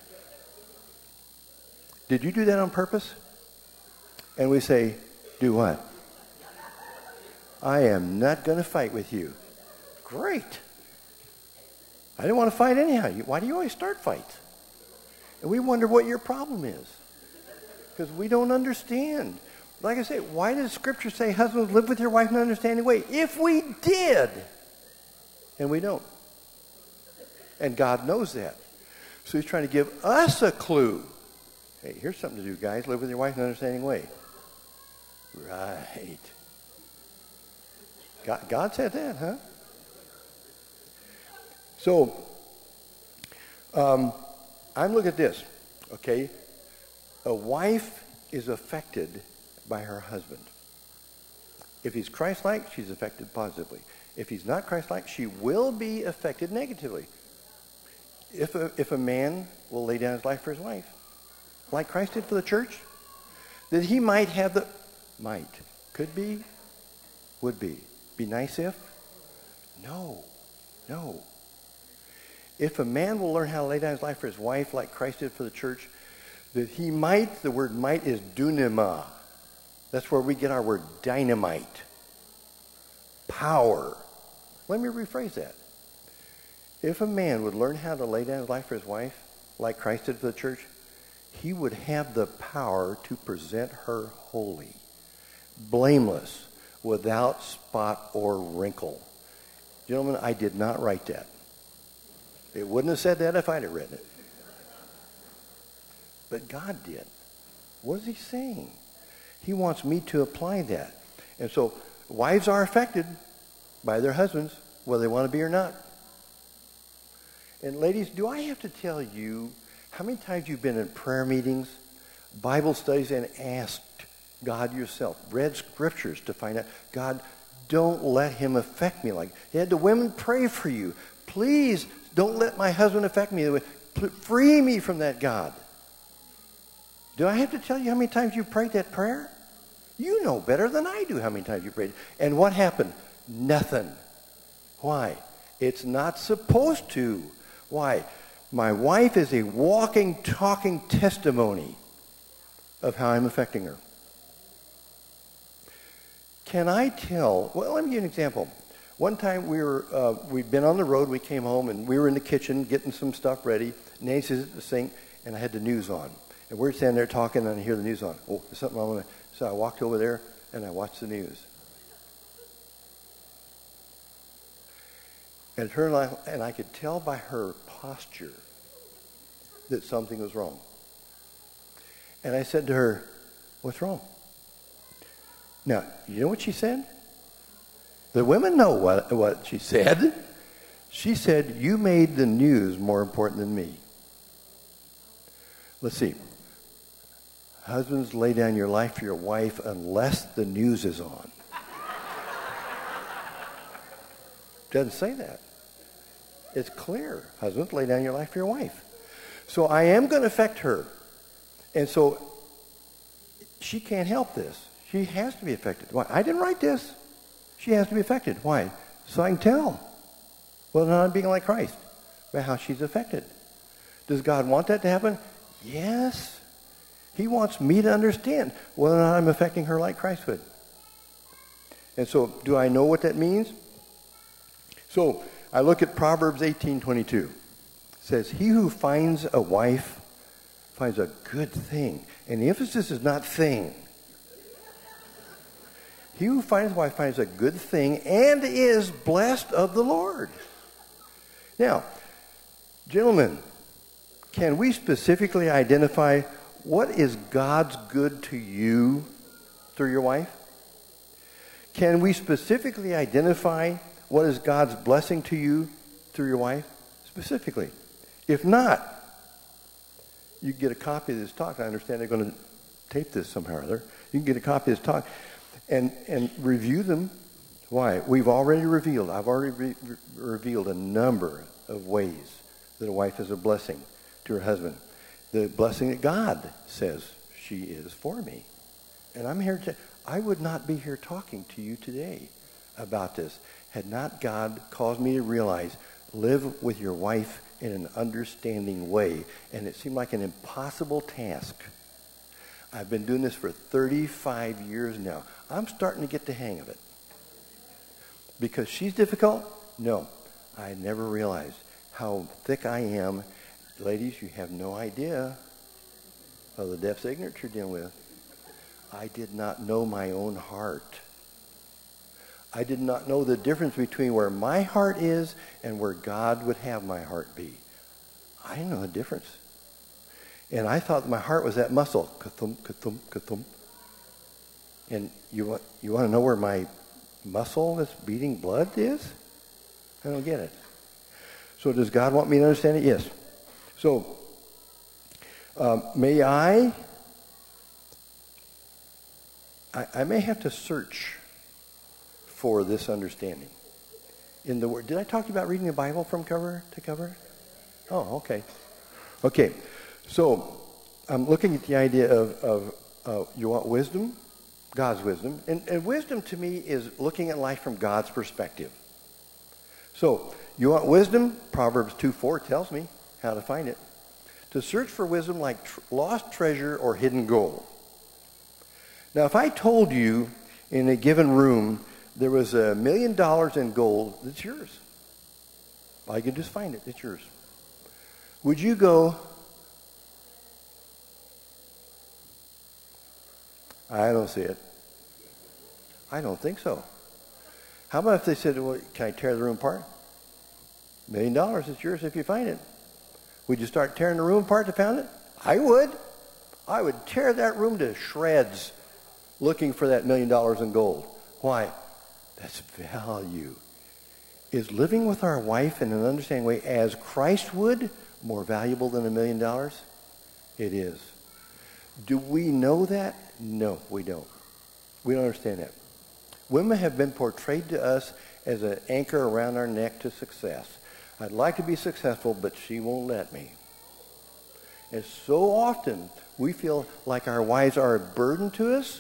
did you do that on purpose? And we say, do what? I am not going to fight with you. Great. I didn't want to fight anyhow. Why do you always start fights? And we wonder what your problem is. Because we don't understand. Like I say, why does Scripture say husbands live with your wife in an understanding way? If we did, and we don't. And God knows that. So he's trying to give us a clue. Hey, here's something to do, guys. Live with your wife in an understanding way. Right. God said that, huh? So, I'm looking at this, okay? A wife is affected by her husband. If he's Christ-like, she's affected positively. If he's not Christ-like, she will be affected negatively. If a man will lay down his life for his wife, like Christ did for the church, that he might have the... Might. Could be. Would be. Be nice if? No. No. If a man will learn how to lay down his life for his wife like Christ did for the church, that he might, the word might is dunama. That's where we get our word dynamite. Power. Let me rephrase that. If a man would learn how to lay down his life for his wife like Christ did for the church, he would have the power to present her holy, blameless, without spot or wrinkle. Gentlemen, I did not write that. It wouldn't have said that if I'd have written it. But God did. What is he saying? He wants me to apply that. And so wives are affected by their husbands, whether they want to be or not. And ladies, do I have to tell you how many times you've been in prayer meetings, Bible studies, and asked God yourself, read scriptures to find out, God, don't let him affect me like... You had the women pray for you. Please don't let my husband affect me. Free me from that, God. Do I have to tell you how many times you prayed that prayer? You know better than I do how many times you prayed. And what happened? Nothing. Why? It's not supposed to. Why? My wife is a walking, talking testimony of how I'm affecting her. Can I tell? Well, let me give you an example. One time we'd been on the road, we came home, and we were in the kitchen getting some stuff ready. Nancy's at the sink, and I had the news on. And we're standing there talking, and I hear the news on. Oh, there's something wrong with it. So I walked over there, and I watched the news. And I could tell by her posture that something was wrong. And I said to her, what's wrong? Now, you know what she said? The women know what she said. She said, you made the news more important than me. Let's see. Husbands, lay down your life for your wife unless the news is on. Doesn't say that. It's clear. Husbands, lay down your life for your wife. So I am going to affect her. And so she can't help this. She has to be affected. Why? I didn't write this. She has to be affected. Why? So I can tell whether or not I'm being like Christ by how she's affected. Does God want that to happen? Yes. He wants me to understand whether or not I'm affecting her like Christ would. And so, do I know what that means? So, I look at Proverbs 18:22. It says, he who finds a wife finds a good thing. And the emphasis is not thing. He who finds a wife finds a good thing and is blessed of the Lord. Now, gentlemen, can we specifically identify what is God's good to you through your wife? Can we specifically identify what is God's blessing to you through your wife? Specifically. If not, you can get a copy of this talk. I understand they're going to tape this somehow or other. You can get a copy of this talk and review them. Why? We've already revealed, I've already revealed a number of ways that a wife is a blessing to her husband. The blessing that God says she is for me. And I'm here to, I would not be here talking to you today about this had not God caused me to realize, live with your wife in an understanding way. And it seemed like an impossible task. I've been doing this for 35 years now. I'm starting to get the hang of it. Because she's difficult? No. I never realized how thick I am. Ladies, you have no idea of the depths of ignorance you're dealing with. I did not know my own heart. I did not know the difference between where my heart is and where God would have my heart be. I didn't know the difference. And I thought my heart was that muscle. Ka-thump, ka-thump, ka-thump. And you want to know where my muscle that's beating blood is? I don't get it. So does God want me to understand it? Yes. So may I may have to search for this understanding in the Word. Did I talk to you about reading the Bible from cover to cover? Oh, okay. Okay. So I'm looking at the idea of you want wisdom? God's wisdom. And wisdom to me is looking at life from God's perspective. So you want wisdom? Proverbs 2:4 tells me how to find it. To search for wisdom like lost treasure or hidden gold. Now, if I told you in a given room there was $1 million in gold, it's yours. I can just find it. It's yours. Would you go, I don't see it? I don't think so. How about if they said, well, can I tear the room apart? $1 million, it's yours if you find it. Would you start tearing the room apart to find it? I would. I would tear that room to shreds looking for that $1 million in gold. Why? That's value. Is living with our wife in an understanding way as Christ would more valuable than $1 million? It is. Do we know that? No, we don't. We don't understand that. Women have been portrayed to us as an anchor around our neck to success. I'd like to be successful, but she won't let me. And so often we feel like our wives are a burden to us.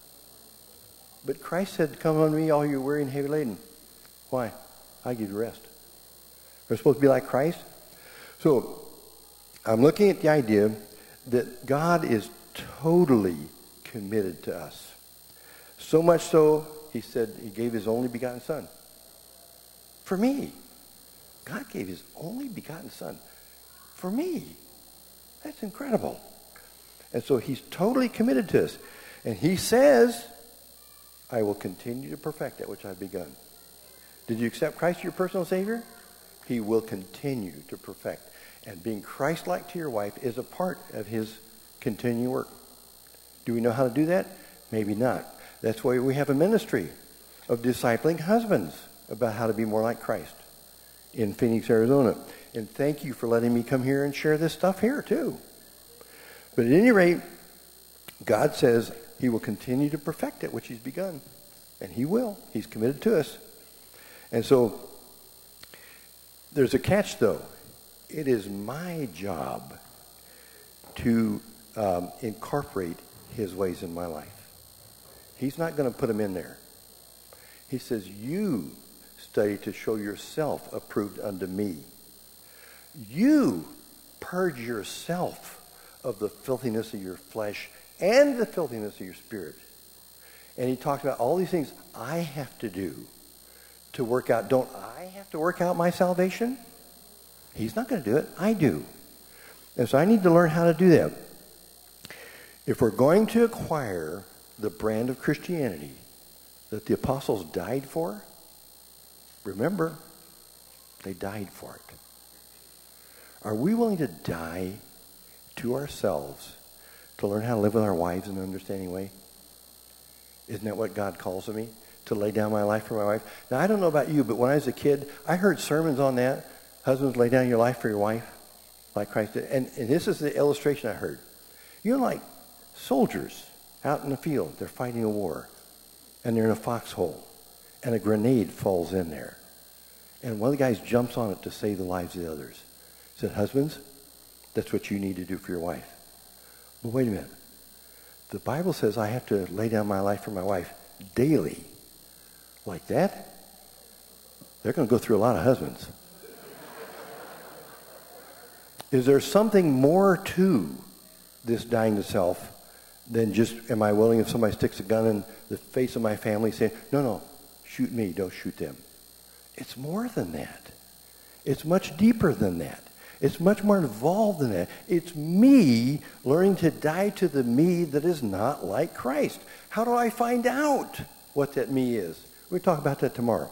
But Christ said, come unto me, all you weary and heavy laden. Why? I give you rest. We're supposed to be like Christ. So I'm looking at the idea that God is totally committed to us. So much so, he said he gave his only begotten son. For me. God gave his only begotten son. For me. That's incredible. And so he's totally committed to us. And he says, I will continue to perfect that which I've begun. Did you accept Christ as your personal Savior? He will continue to perfect. And being Christ-like to your wife is a part of his continuing work. Do we know how to do that? Maybe not. That's why we have a ministry of discipling husbands about how to be more like Christ in Phoenix, Arizona. And thank you for letting me come here and share this stuff here too. But at any rate, God says he will continue to perfect it, which he's begun. And he will. He's committed to us. And so there's a catch, though. It is my job to incorporate his ways in my life. He's not going to put them in there. He says, you study to show yourself approved unto me. You purge yourself of the filthiness of your flesh and the filthiness of your spirit. And he talks about all these things I have to do to work out. Don't I have to work out my salvation? He's not going to do it. I do. And so I need to learn how to do that. If we're going to acquire the brand of Christianity that the apostles died for, remember, they died for it. Are we willing to die to ourselves to learn how to live with our wives in an understanding way? Isn't that what God calls of me? To lay down my life for my wife? Now, I don't know about you, but when I was a kid, I heard sermons on that. Husbands, lay down your life for your wife, like Christ did. And this is the illustration I heard. You're like soldiers out in the field. They're fighting a war. And they're in a foxhole. And a grenade falls in there. And one of the guys jumps on it to save the lives of the others. He said, husbands, that's what you need to do for your wife. But wait a minute. The Bible says I have to lay down my life for my wife daily. Like that? They're going to go through a lot of husbands. Is there something more to this dying to self than just, am I willing if somebody sticks a gun in the face of my family saying, no, shoot me, don't shoot them. It's more than that. It's much deeper than that. It's much more involved than that. It's me learning to die to the me that is not like Christ. How do I find out what that me is? We'll talk about that tomorrow.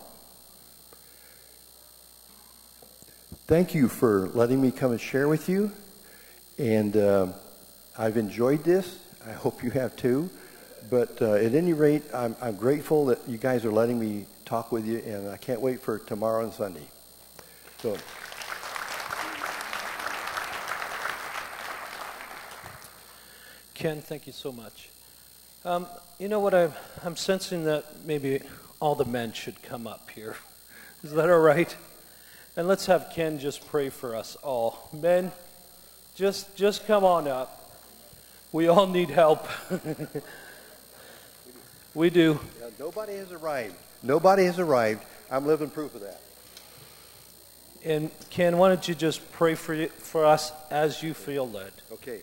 Thank you for letting me come and share with you. And I've enjoyed this. I hope you have too. But at any rate, I'm grateful that you guys are letting me talk with you, and I can't wait for tomorrow and Sunday. So. Ken, thank you so much. You know what, I'm sensing that maybe all the men should come up here. Is that all right? And let's have Ken just pray for us all. Men, just come on up. We all need help. We do. Yeah, nobody has arrived. Nobody has arrived. I'm living proof of that. And Ken, why don't you just pray for us as you feel led? Okay.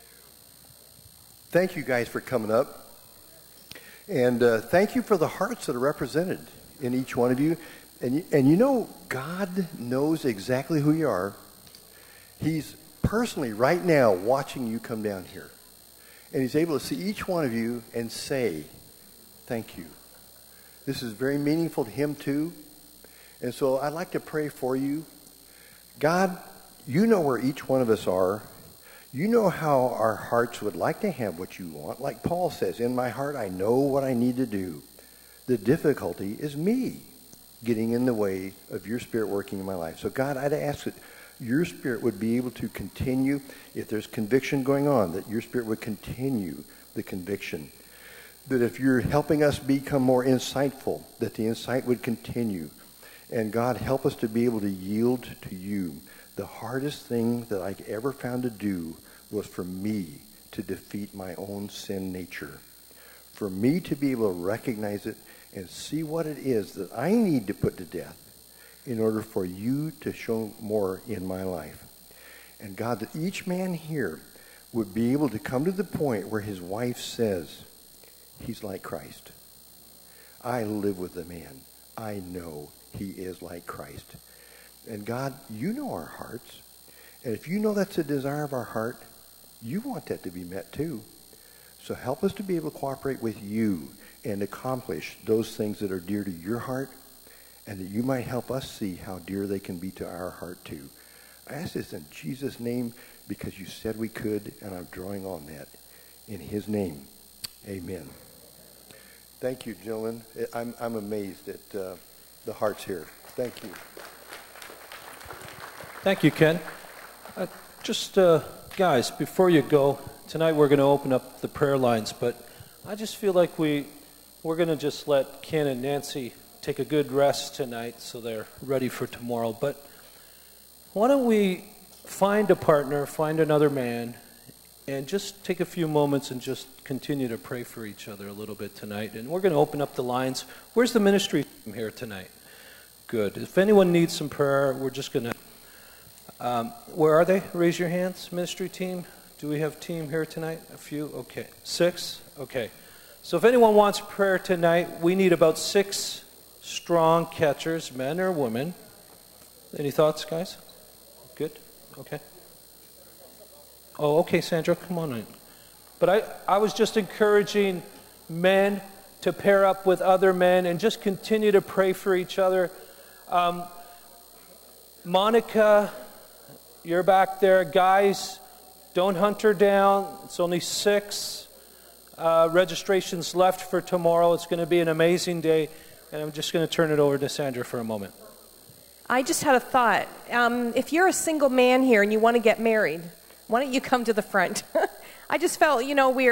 Thank you guys for coming up. And thank you for the hearts that are represented in each one of you. And you know, God knows exactly who you are. He's personally right now watching you come down here. And he's able to see each one of you and say, thank you. This is very meaningful to him too. And so I'd like to pray for you. God, you know where each one of us are. You know how our hearts would like to have what you want. Like Paul says, in my heart I know what I need to do. The difficulty is me getting in the way of your Spirit working in my life. So God, I'd ask that your Spirit would be able to continue, if there's conviction going on, that your Spirit would continue the conviction. That if you're helping us become more insightful, that the insight would continue. And God, help us to be able to yield to you. The hardest thing that I ever found to do was for me to defeat my own sin nature. For me to be able to recognize it and see what it is that I need to put to death in order for you to show more in my life. And God, that each man here would be able to come to the point where his wife says, he's like Christ. I live with the man. I know he is like Christ. And God, you know our hearts. And if you know that's the desire of our heart, you want that to be met too. So help us to be able to cooperate with you and accomplish those things that are dear to your heart, and that you might help us see how dear they can be to our heart too. I ask this in Jesus' name because you said we could, and I'm drawing on that. In his name, amen. Thank you, gentlemen. I'm amazed at the hearts here. Thank you. Thank you, Ken. Guys, before you go, tonight we're going to open up the prayer lines, but I just feel like we're going to just let Ken and Nancy take a good rest tonight so they're ready for tomorrow. But why don't we find a partner, find another man, and just take a few moments and just continue to pray for each other a little bit tonight. And we're going to open up the lines. Where's the ministry team here tonight? Good. If anyone needs some prayer, we're just going to... where are they? Raise your hands, ministry team. Do we have team here tonight? A few? Okay. 6? Okay. So if anyone wants prayer tonight, we need about 6 strong catchers, men or women. Any thoughts, guys? Good? Okay. Oh, okay, Sandra, come on in. But I was just encouraging men to pair up with other men and just continue to pray for each other. Monica, you're back there. Guys, don't hunt her down. It's only 6 registrations left for tomorrow. It's going to be an amazing day. And I'm just going to turn it over to Sandra for a moment. I just had a thought. If you're a single man here and you want to get married, why don't you come to the front? I just felt,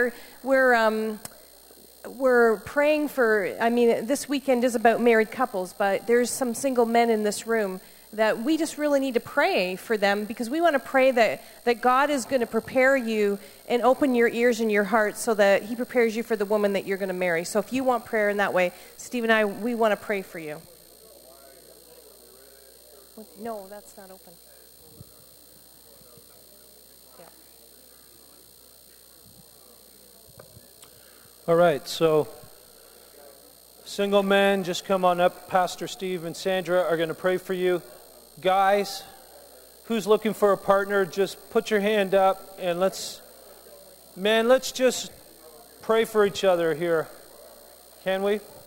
we're praying for, this weekend is about married couples, but there's some single men in this room that we just really need to pray for them, because we want to pray that God is going to prepare you and open your ears and your heart so that he prepares you for the woman that you're going to marry. So if you want prayer in that way, Steve and I, we want to pray for you. No, that's not open. Yeah. All right, so single men, just come on up. Pastor Steve and Sandra are going to pray for you. Guys, who's looking for a partner, just put your hand up and let's just pray for each other here. Can we?